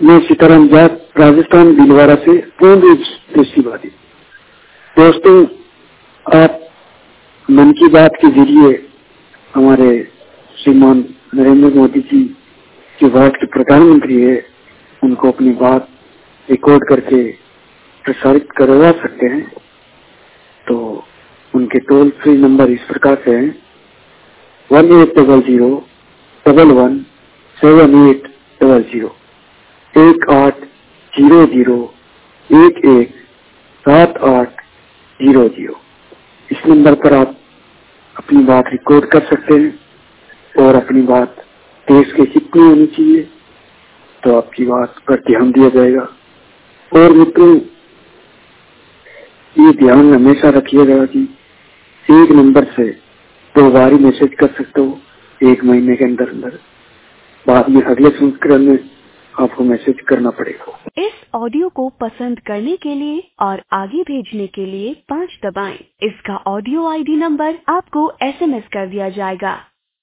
मैं सीताराम जाट, राजस्थान भीलवाड़ा से पूर्ण रूप से दृष्टिबाधित। दोस्तों, आप मन की बात के जरिए हमारे श्रीमान नरेंद्र मोदी जी जो भारत के प्रधानमंत्री है, उनको अपनी बात रिकॉर्ड करके प्रसारित करवा सकते हैं। तो उनके टोल फ्री नंबर इस प्रकार से हैं 1800-11-7800 1800-11-7800। इस नंबर पर आप अपनी बात रिकॉर्ड कर सकते हैं और अपनी बात देश के हित में होनी चाहिए, तो आपकी बात पर ध्यान दिया जाएगा। और मित्रों, ये ध्यान हमेशा रखिएगा कि एक नंबर से 2 बार ही मैसेज कर सकते हो 1 महीने के अंदर अंदर। बाद में अगले संस्करण में आपको मैसेज करना पड़ेगा। इस ऑडियो को पसंद करने के लिए और आगे भेजने के लिए 5 दबाएं। इसका ऑडियो आईडी नंबर आपको SMS कर दिया जाएगा।